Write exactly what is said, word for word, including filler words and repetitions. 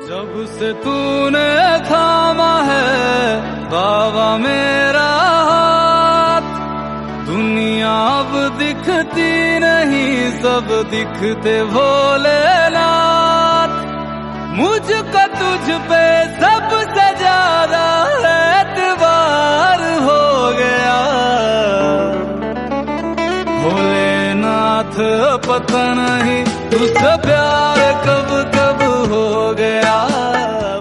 जब से तूने थामा है बाबा मेरा हाथ, दुनिया अब दिखती नहीं, सब दिखते भोलेनाथ। मुझको तुझ पे सबसे ज्यादा एतबार हो गया भोलेनाथ, पता नहीं तुझसे प्यार कब कब हो गया।